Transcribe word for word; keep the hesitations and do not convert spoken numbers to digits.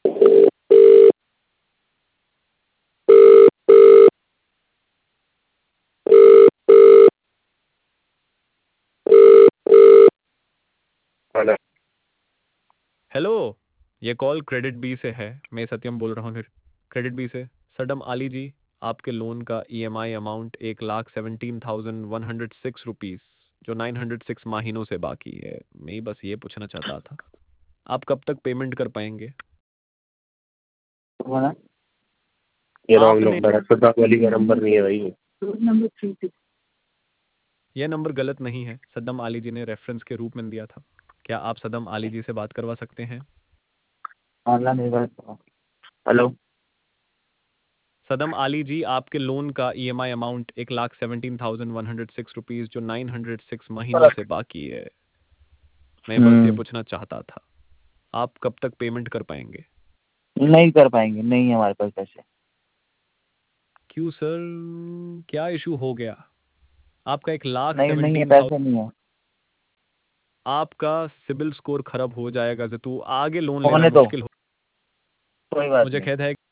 Hello. Hello, ये call credit B से है। मैं सत्यम बोल रहा हूँ क्रेडिट बी से। सडम आली जी, आपके लोन का ईएमआई अमाउंट एक लाख seventeen thousand one hundred six rupees जो नाइन हंड्रेड सिक्स महीनों से बाकी है। मैं बस ये पूछना चाहता था, आप कब तक पेमेंट कर पाएंगे? तुम्हारा ये रॉन्ग आपने नंबर है, खुदा वाली का नंबर नहीं है भाई ये। यह नंबर गलत नहीं है, सद्दाम आली जी ने रेफरेंस के रूप में दिया था। क्या आप सद्दाम आली जी से बात करवा सकते हैं? ऑनलाइन नहीं करता। हेलो। सदम आली जी, आपके लोन का ईएमआई अमाउंट एक लाख seventeen thousand one hundred six rupees जो नाइन हंड्रेड सिक्स महीनों से बाकी है। मैं बस ये हम्म पूछना चाहता था, आप कब तक पेमेंट कर पाएंगे? नहीं कर पाएंगे, नहीं है हमारे पास पैसे। क्यों सर, क्या इशू हो गया? आपका एक लाख नहीं नहीं है, सेवनटीन थाउजेंड, पैसे नहीं है। आपका सिबिल स्कोर खराब हो जाएगा जतू आगे लोन लेना होने दो, मुश्किल हो। कोई बात मुझे नहीं। खेद है।